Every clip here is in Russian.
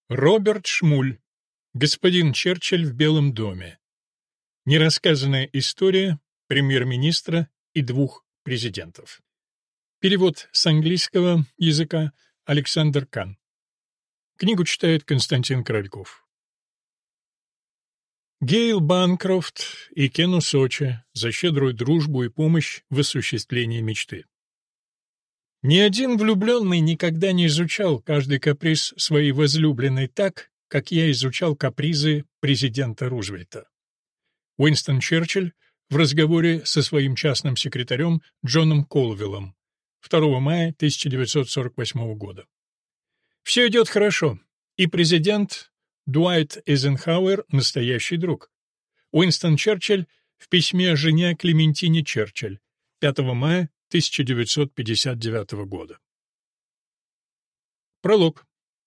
Роберт Шмуль. Господин Черчилль в Белом доме. Нерассказанная история премьер-министра и двух президентов. Перевод с английского языка Александр Кан. Книгу читает Константин Корольков. Гейл Банкрофт и Кену Сочи за щедрую дружбу и помощь в осуществлении мечты. Ни один влюбленный никогда не изучал каждый каприз своей возлюбленной так, как я изучал капризы президента Рузвельта. Уинстон Черчилль в разговоре со своим частным секретарем Джоном Колвиллом 2 мая 1948 года. Все идет хорошо, и президент Дуайт Эйзенхауэр — настоящий друг. Уинстон Черчилль в письме жене Клементине Черчилль 5 мая 1959 года. Пролог.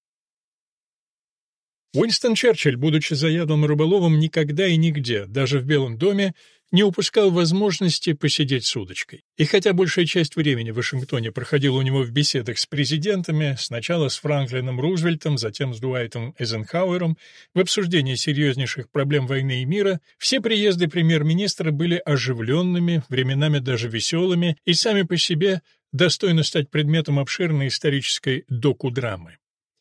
Уинстон Черчилль, будучи заядлым рыболовом, никогда и нигде, даже в Белом доме, не упускал возможности посидеть с удочкой. И хотя большая часть времени в Вашингтоне проходила у него в беседах с президентами, сначала с Франклином Рузвельтом, затем с Дуайтом Эйзенхауэром, в обсуждении серьезнейших проблем войны и мира, все приезды премьер-министра были оживленными, временами даже веселыми, и сами по себе достойны стать предметом обширной исторической докудрамы.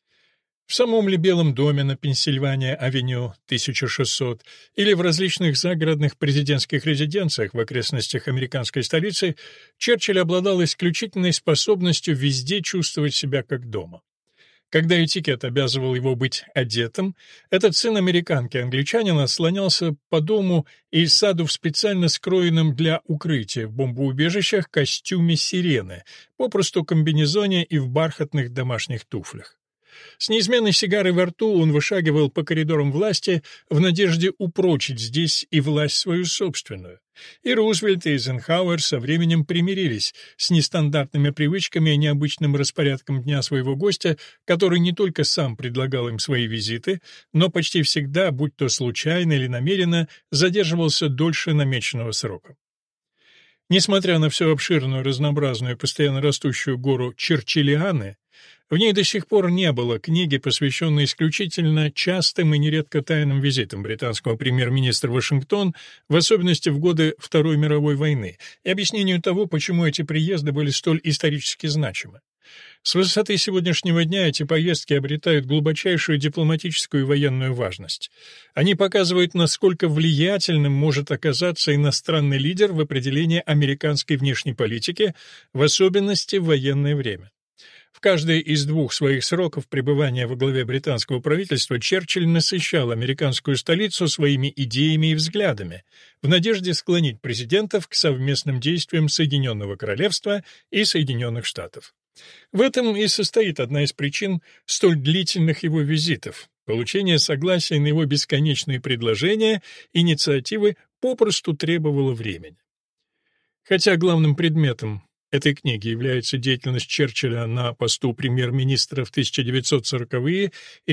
В самом ли Белом доме на Пенсильвания-авеню 1600 или в различных загородных президентских резиденциях в окрестностях американской столицы, Черчилль обладал исключительной способностью везде чувствовать себя как дома. Когда этикет обязывал его быть одетым, этот сын американки-англичанина слонялся по дому и саду в специально скроенном для укрытия в бомбоубежищах костюме сирены, попросту комбинезоне и в бархатных домашних туфлях. С неизменной сигарой во рту он вышагивал по коридорам власти в надежде упрочить здесь и власть свою собственную. И Рузвельт, и Эйзенхауэр со временем примирились с нестандартными привычками и необычным распорядком дня своего гостя, который не только сам предлагал им свои визиты, но почти всегда, будь то случайно или намеренно, задерживался дольше намеченного срока. Несмотря на всю обширную, разнообразную, постоянно растущую гору Черчиллианы, в ней до сих пор не было книги, посвященной исключительно частым и нередко тайным визитам британского премьер-министра в Вашингтон, в особенности в годы Второй мировой войны, и объяснению того, почему эти приезды были столь исторически значимы. С высоты сегодняшнего дня эти поездки обретают глубочайшую дипломатическую и военную важность. Они показывают, насколько влиятельным может оказаться иностранный лидер в определении американской внешней политики, в особенности в военное время. В каждый из двух своих сроков пребывания во главе британского правительства Черчилль насыщал американскую столицу своими идеями и взглядами, в надежде склонить президентов к совместным действиям Соединенного Королевства и Соединенных Штатов. В этом и состоит одна из причин столь длительных его визитов. Получение согласия на его бесконечные предложения, инициативы попросту требовало времени. Хотя главным предметом этой книги является деятельность Черчилля на посту премьер-министра в 1940-е и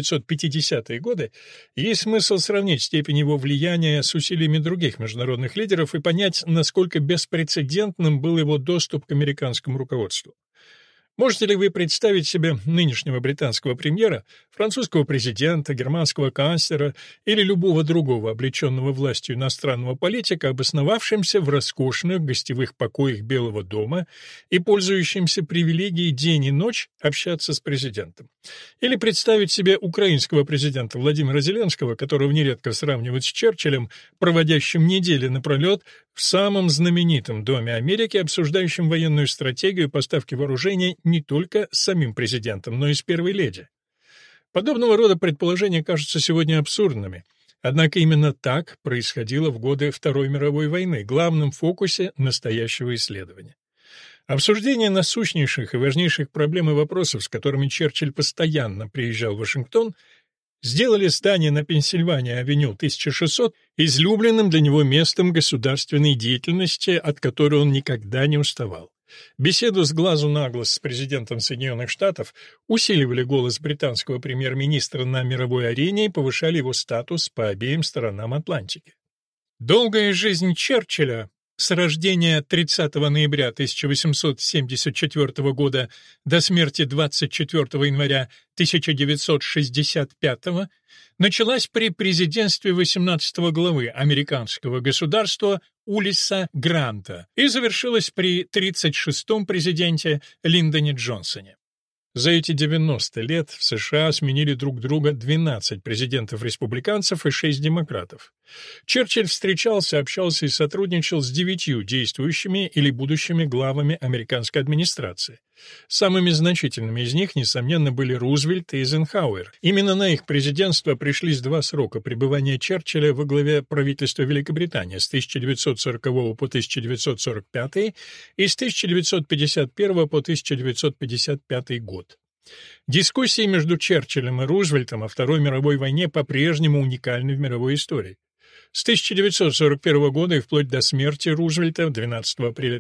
1950-е годы, есть смысл сравнить степень его влияния с усилиями других международных лидеров и понять, насколько беспрецедентным был его доступ к американскому руководству. Можете ли вы представить себе нынешнего британского премьера, французского президента, германского канцлера или любого другого облеченного властью иностранного политика, обосновавшимся в роскошных гостевых покоях Белого дома и пользующимся привилегией день и ночь общаться с президентом? Или представить себе украинского президента Владимира Зеленского, которого нередко сравнивают с Черчиллем, проводящим недели напролет в самом знаменитом Доме Америки, обсуждающем военную стратегию поставки вооружений не только с самим президентом, но и с первой леди. Подобного рода предположения кажутся сегодня абсурдными. Однако именно так происходило в годы Второй мировой войны, главном фокусе настоящего исследования. Обсуждение насущнейших и важнейших проблем и вопросов, с которыми Черчилль постоянно приезжал в Вашингтон, сделали здание на Пенсильвания-авеню 1600 излюбленным для него местом государственной деятельности, от которой он никогда не уставал. Беседу с глазу на глаз с президентом Соединенных Штатов усиливали голос британского премьер-министра на мировой арене и повышали его статус по обеим сторонам Атлантики. Долгая жизнь Черчилля С рождения 30 ноября 1874 года до смерти 24 января 1965 началась при президентстве 18-го главы американского государства Улисса Гранта и завершилась при 36-м президенте Линдоне Джонсоне. За эти 90 лет в США сменили друг друга 12 президентов-республиканцев и 6 демократов. Черчилль встречался, общался и сотрудничал с 9 действующими или будущими главами американской администрации. Самыми значительными из них, несомненно, были Рузвельт и Эйзенхауэр. Именно на их президентство пришлись 2 срока пребывания Черчилля во главе правительства Великобритании с 1940 по 1945 и с 1951 по 1955 год. Дискуссии между Черчиллем и Рузвельтом о Второй мировой войне по-прежнему уникальны в мировой истории. С 1941 года и вплоть до смерти Рузвельта 12 апреля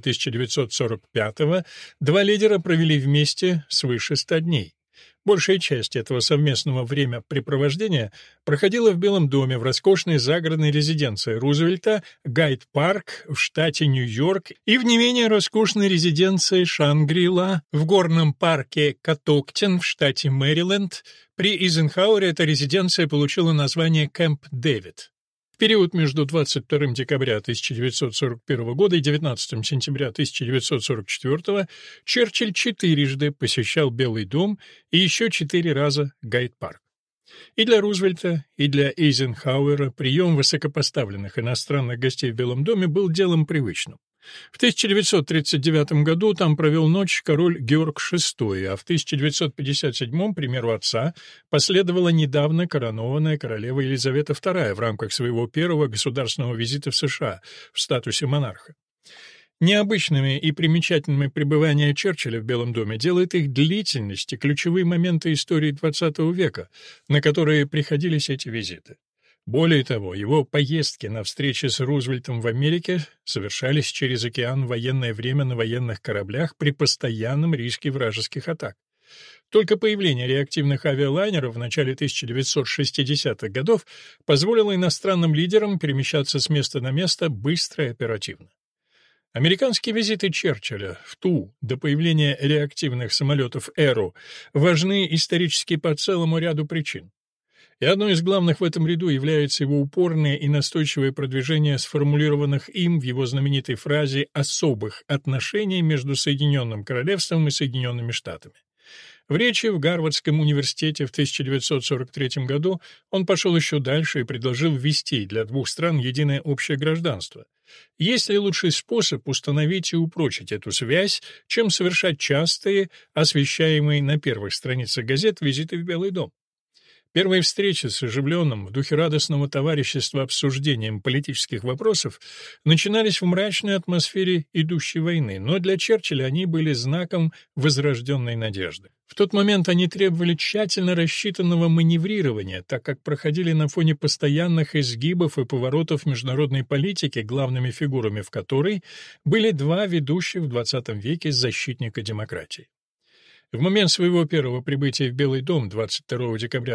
1945 два лидера провели вместе свыше 100 дней. Большая часть этого совместного времяпрепровождения проходила в Белом доме в роскошной загородной резиденции Рузвельта Гайд-парк в штате Нью-Йорк и в не менее роскошной резиденции Шангри-Ла в горном парке Катоктин в штате Мэриленд. При Эйзенхауэре эта резиденция получила название Кэмп Дэвид. В период между 22 декабря 1941 года и 19 сентября 1944 Черчилль 4 посещал Белый дом и еще 4 раза Гайд-парк. И для Рузвельта, и для Эйзенхауэра прием высокопоставленных иностранных гостей в Белом доме был делом привычным. В 1939 году там провел ночь король Георг VI, а в 1957, примеру отца, последовала недавно коронованная королева Елизавета II в рамках своего первого государственного визита в США в статусе монарха. Необычными и примечательными пребывания Черчилля в Белом доме делает их длительность и ключевые моменты истории XX века, на которые приходились эти визиты. Более того, его поездки на встречи с Рузвельтом в Америке совершались через океан в военное время на военных кораблях при постоянном риске вражеских атак. Только появление реактивных авиалайнеров в начале 1960-х годов позволило иностранным лидерам перемещаться с места на место быстро и оперативно. Американские визиты Черчилля в ту, до появления реактивных самолетов Эру, важны исторически по целому ряду причин. И одной из главных в этом ряду является его упорное и настойчивое продвижение сформулированных им в его знаменитой фразе «особых отношений между Соединенным Королевством и Соединенными Штатами». В речи в Гарвардском университете в 1943 году он пошел еще дальше и предложил ввести для двух стран единое общее гражданство. Есть ли лучший способ установить и упрочить эту связь, чем совершать частые, освещаемые на первых страницах газет, визиты в Белый дом? Первые встречи с оживленным, в духе радостного товарищества обсуждением политических вопросов начинались в мрачной атмосфере идущей войны, но для Черчилля они были знаком возрожденной надежды. В тот момент они требовали тщательно рассчитанного маневрирования, так как проходили на фоне постоянных изгибов и поворотов международной политики, главными фигурами в которой были 2 ведущих в XX веке защитника демократии. В момент своего первого прибытия в Белый дом 22 декабря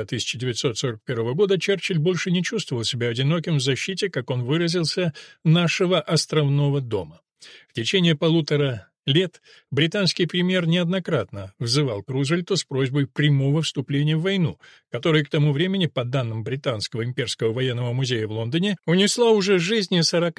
1941 года Черчилль больше не чувствовал себя одиноким в защите, как он выразился, нашего островного дома. В течение 1,5 лет британский премьер неоднократно взывал к Рузвельту с просьбой прямого вступления в войну, которая к тому времени, по данным Британского имперского военного музея в Лондоне, унесла уже жизни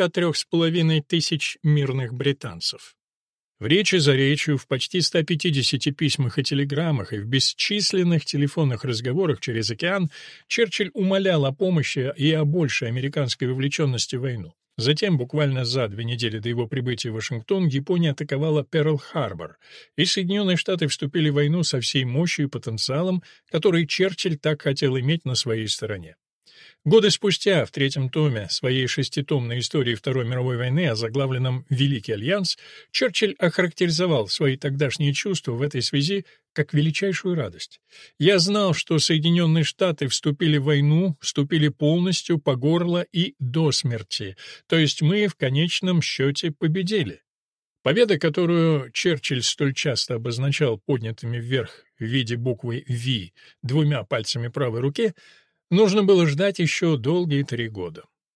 43,5 тысяч мирных британцев. В речи за речью, в почти 150 письмах и телеграммах и в бесчисленных телефонных разговорах через океан Черчилль умолял о помощи и о большей американской вовлеченности в войну. Затем, буквально за 2 недели до его прибытия в Вашингтон, Япония атаковала Перл-Харбор, и Соединенные Штаты вступили в войну со всей мощью и потенциалом, который Черчилль так хотел иметь на своей стороне. Годы спустя, в 3-м томе своей 6-томной истории Второй мировой войны, озаглавленном «Великий альянс», Черчилль охарактеризовал свои тогдашние чувства в этой связи как величайшую радость. «Я знал, что Соединенные Штаты вступили в войну, вступили полностью, по горло и до смерти, то есть мы в конечном счете победили». Победа, которую Черчилль столь часто обозначал поднятыми вверх в виде буквы «V» 2 пальцами правой руки, нужно было ждать еще долгие 3 года.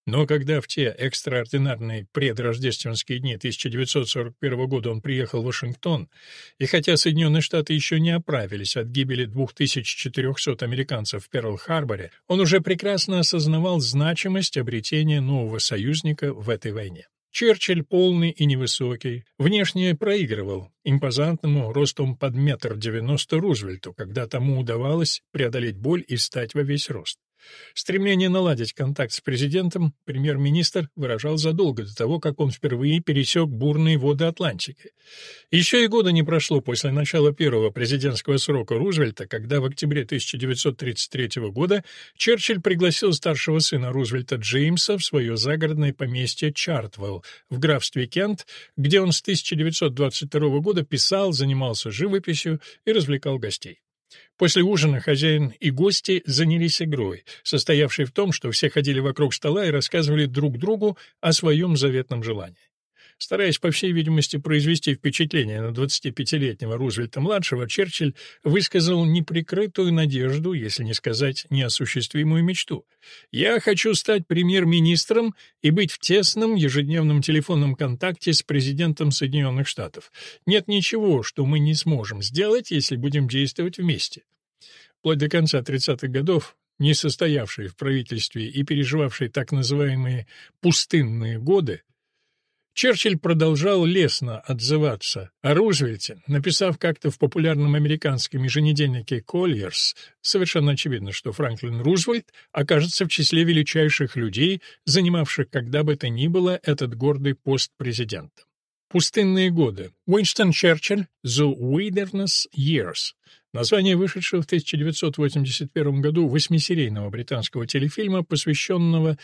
Но когда в те экстраординарные предрождественские дни 1941 года он приехал в Вашингтон, и хотя Соединенные Штаты еще не оправились от гибели 2400 американцев в Перл-Харборе, он уже прекрасно осознавал значимость обретения нового союзника в этой войне. Черчилль, полный и невысокий, внешне проигрывал импозантному ростом под 1,90 м Рузвельту, когда тому удавалось преодолеть боль и встать во весь рост. Стремление наладить контакт с президентом премьер-министр выражал задолго до того, как он впервые пересек бурные воды Атлантики. Еще и года не прошло после начала первого президентского срока Рузвельта, когда в октябре 1933 года Черчилль пригласил старшего сына Рузвельта Джеймса в свое загородное поместье Чартвелл в графстве Кент, где он с 1922 года писал, занимался живописью и развлекал гостей. После ужина хозяин и гости занялись игрой, состоявшей в том, что все ходили вокруг стола и рассказывали друг другу о своем заветном желании. Стараясь, по всей видимости, произвести впечатление на 25-летнего Рузвельта-младшего, Черчилль высказал неприкрытую надежду, если не сказать неосуществимую мечту. «Я хочу стать премьер-министром и быть в тесном ежедневном телефонном контакте с президентом Соединенных Штатов. Нет ничего, что мы не сможем сделать, если будем действовать вместе». Вплоть до конца 30-х годов, не состоявший в правительстве и переживавший так называемые «пустынные годы», Черчилль продолжал лестно отзываться о Рузвельте, написав как-то в популярном американском еженедельнике «Коллиерс», совершенно очевидно, что Франклин Рузвельт окажется в числе величайших людей, занимавших когда бы то ни было этот гордый пост президента. «Пустынные годы». Уинстон Черчилль «The Wilderness Years». Название вышедшего в 1981 году восьмисерийного британского телефильма, посвященного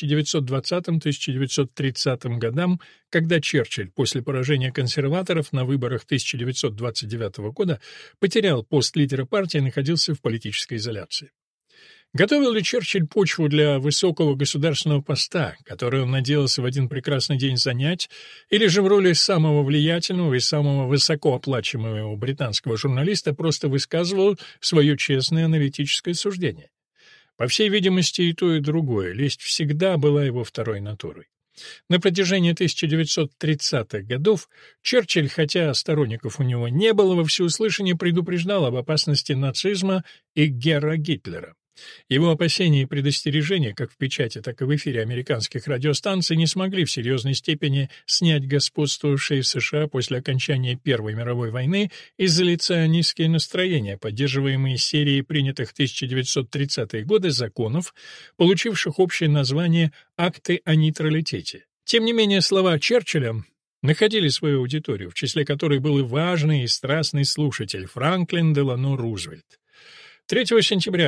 1920-1930 годам, когда Черчилль после поражения консерваторов на выборах 1929 года потерял пост лидера партии и находился в политической изоляции. Готовил ли Черчилль почву для высокого государственного поста, который он надеялся в один прекрасный день занять, или же в роли самого влиятельного и самого высокооплачиваемого британского журналиста просто высказывал свое честное аналитическое суждение? По всей видимости, и то, и другое. Лесть всегда была его второй натурой. На протяжении 1930-х годов Черчилль, хотя сторонников у него не было, во всеуслышание предупреждал об опасности нацизма и Герра Гитлера. Его опасения и предостережения, как в печати, так и в эфире американских радиостанций, не смогли в серьезной степени снять господствовавшие в США после окончания Первой мировой войны изоляционистские настроения, поддерживаемые серией принятых в 1930-е годы законов, получивших общее название «Акты о нейтралитете». Тем не менее, слова Черчилля находили свою аудиторию, в числе которой был и важный и страстный слушатель Франклин Делано Рузвельт. 3 сентября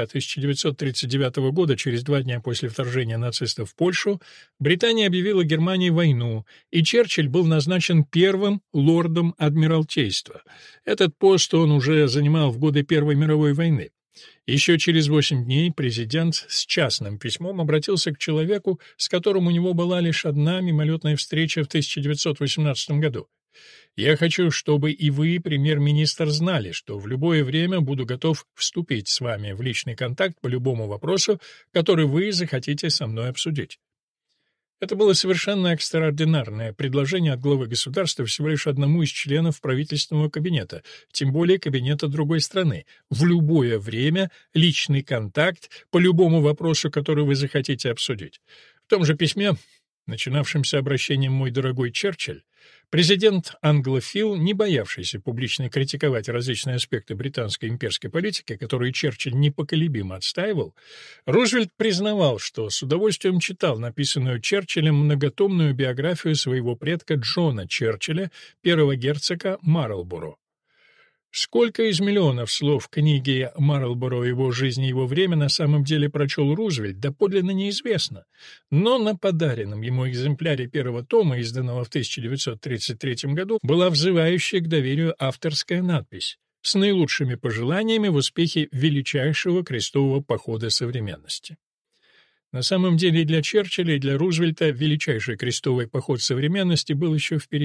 1939 года, через 2 дня после вторжения нацистов в Польшу, Британия объявила Германии войну, и Черчилль был назначен первым лордом Адмиралтейства. Этот пост он уже занимал в годы Первой мировой войны. Еще через 8 дней президент с частным письмом обратился к человеку, с которым у него была лишь одна мимолетная встреча в 1918 году. «Я хочу, чтобы и вы, премьер-министр, знали, что в любое время буду готов вступить с вами в личный контакт по любому вопросу, который вы захотите со мной обсудить». Это было совершенно экстраординарное предложение от главы государства всего лишь одному из членов правительственного кабинета, тем более кабинета другой страны. В любое время личный контакт по любому вопросу, который вы захотите обсудить. В том же письме, начинавшемся обращением «Мой дорогой Черчилль», президент-англофил, не боявшийся публично критиковать различные аспекты британской имперской политики, которые Черчилль непоколебимо отстаивал, Рузвельт признавал, что с удовольствием читал написанную Черчиллем многотомную биографию своего предка Джона Черчилля, первого герцога Марлборо. Сколько из миллионов слов книги Марлборо «Его жизнь и его время» на самом деле прочел Рузвельт, доподлинно неизвестно. Но на подаренном ему экземпляре первого тома, изданного в 1933 году, была взывающая к доверию авторская надпись «С наилучшими пожеланиями в успехе величайшего крестового похода современности». На самом деле и для Черчилля, и для Рузвельта величайший крестовый поход современности был еще впереди.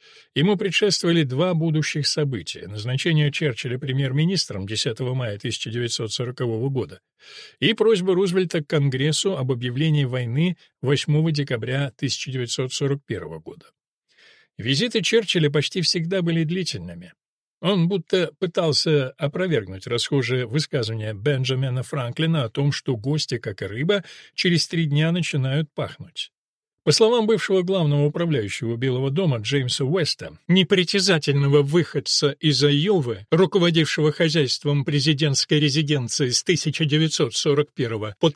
Ему предшествовали два будущих события: назначение Черчилля премьер-министром 10 мая 1940 года и просьба Рузвельта к Конгрессу об объявлении войны 8 декабря 1941 года. Визиты Черчилля почти всегда были длительными. Он будто пытался опровергнуть расхожее высказывание Бенджамина Франклина о том, что гости, как и рыба, через 3 дня начинают пахнуть. По словам бывшего главного управляющего Белого дома Джеймса Уэста, непритязательного выходца из Айовы, руководившего хозяйством президентской резиденции с 1941 по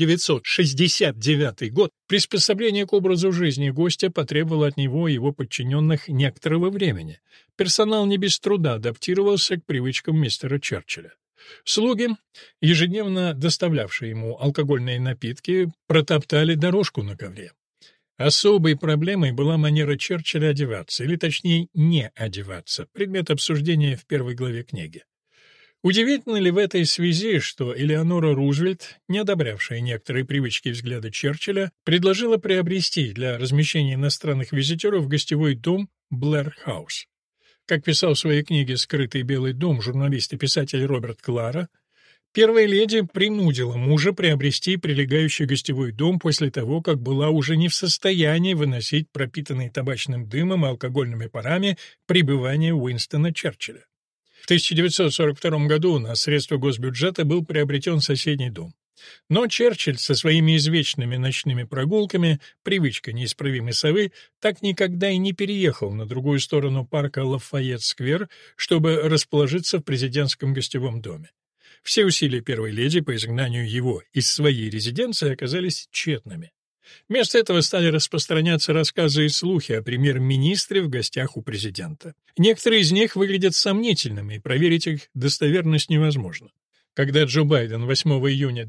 1969 год, приспособление к образу жизни гостя потребовало от него и его подчиненных некоторого времени. Персонал не без труда адаптировался к привычкам мистера Черчилля. Слуги, ежедневно доставлявшие ему алкогольные напитки, протоптали дорожку на ковре. Особой проблемой была манера Черчилля одеваться, или точнее не одеваться, предмет обсуждения в первой главе книги. Удивительно ли в этой связи, что Элеонора Рузвельт, не одобрявшая некоторые привычки и взгляды Черчилля, предложила приобрести для размещения иностранных визитеров гостевой дом Блэр-хаус. Как писал в своей книге «Скрытый белый дом» журналист и писатель Роберт Клара, первая леди принудила мужа приобрести прилегающий гостевой дом после того, как была уже не в состоянии выносить пропитанные табачным дымом и алкогольными парами пребывание Уинстона Черчилля. В 1942 году на средства госбюджета был приобретен соседний дом. Но Черчилль со своими извечными ночными прогулками, привычка неисправимой совы, так никогда и не переехал на другую сторону парка Лафайет-сквер, чтобы расположиться в президентском гостевом доме. Все усилия первой леди по изгнанию его из своей резиденции оказались тщетными. Вместо этого стали распространяться рассказы и слухи о премьер-министре в гостях у президента. Некоторые из них выглядят сомнительными, и проверить их достоверность невозможно. Когда Джо Байден 8 июня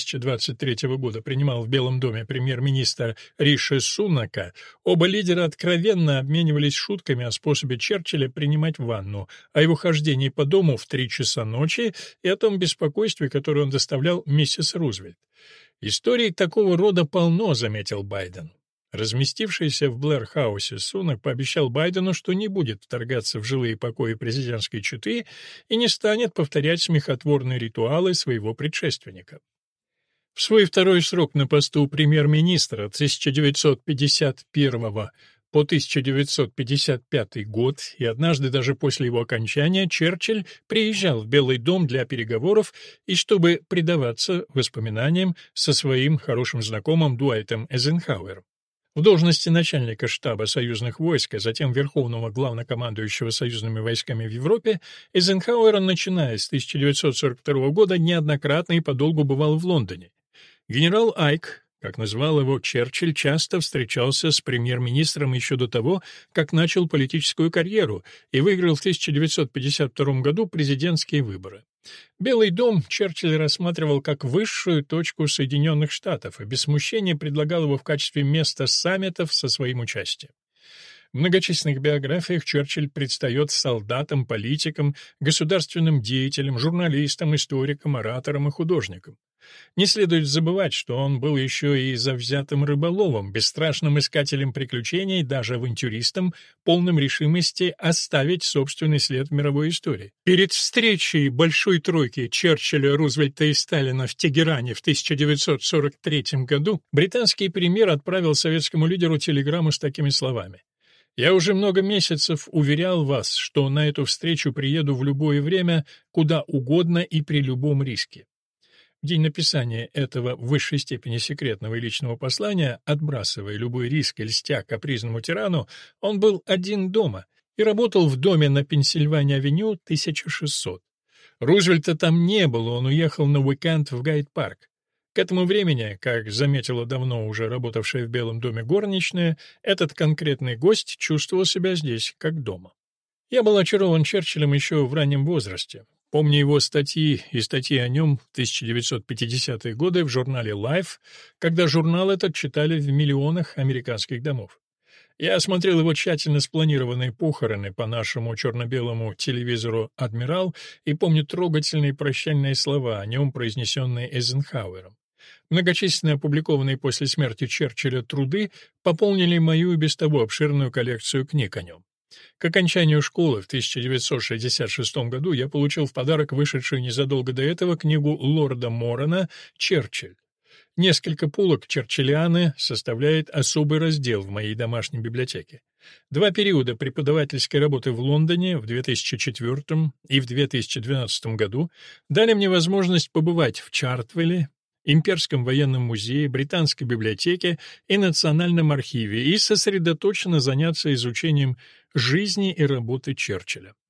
2023 года принимал в Белом доме премьер-министра Риши Сунака, оба лидера откровенно обменивались шутками о способе Черчилля принимать ванну, о его хождении по дому в 3 часа ночи и о том беспокойстве, которое он доставлял миссис Рузвельт. «Историй такого рода полно», — заметил Байден. Разместившийся в Блэр-хаусе Сунак пообещал Байдену, что не будет вторгаться в жилые покои президентской четы и не станет повторять смехотворные ритуалы своего предшественника. В свой второй срок на посту премьер-министра 1951 по 1955 год и однажды даже после его окончания Черчилль приезжал в Белый дом для переговоров и чтобы предаваться воспоминаниям со своим хорошим знакомым Дуайтом Эйзенхауэром. В должности начальника штаба союзных войск, а затем верховного главнокомандующего союзными войсками в Европе, Эйзенхауэр, начиная с 1942 года, неоднократно и подолгу бывал в Лондоне. Генерал Айк, как назвал его Черчилль, часто встречался с премьер-министром еще до того, как начал политическую карьеру и выиграл в 1952 году президентские выборы. Белый дом Черчилль рассматривал как высшую точку Соединенных Штатов и без смущения предлагал его в качестве места саммитов со своим участием. В многочисленных биографиях Черчилль предстает солдатом, политиком, государственным деятелем, журналистом, историком, оратором и художником. Не следует забывать, что он был еще и завзятым рыболовом, бесстрашным искателем приключений, даже авантюристом, полным решимости оставить собственный след в мировой истории. Перед встречей Большой Тройки Черчилля, Рузвельта и Сталина в Тегеране в 1943 году британский премьер отправил советскому лидеру телеграмму с такими словами: «Я уже много месяцев уверял вас, что на эту встречу приеду в любое время, куда угодно и при любом риске». В день написания этого в высшей степени секретного и личного послания, отбрасывая любой риск и льстя капризному тирану, он был один дома и работал в доме на Пенсильвания-авеню 1600. Рузвельта там не было, он уехал на уикенд в Гайд-парк. К этому времени, как заметила давно уже работавшая в Белом доме горничная, этот конкретный гость чувствовал себя здесь как дома. Я был очарован Черчиллем еще в раннем возрасте. Помню его статьи и статьи о нем в 1950-е годы в журнале Life, когда журнал этот читали в миллионах американских домов. Я осмотрел его тщательно спланированные похороны по нашему черно-белому телевизору «Адмирал» и помню трогательные прощальные слова о нем, произнесенные Эйзенхауэром. Многочисленные опубликованные после смерти Черчилля труды пополнили мою и без того обширную коллекцию книг о нем. К окончанию школы в 1966 году я получил в подарок вышедшую незадолго до этого книгу лорда Морана «Черчилль». Несколько полок Черчиллианы составляет особый раздел в моей домашней библиотеке. Два периода преподавательской работы в Лондоне в 2004 и в 2012 году дали мне возможность побывать в Чартвелле, Имперском военном музее, Британской библиотеке и Национальном архиве и сосредоточенно заняться изучением жизни и работы Черчилля.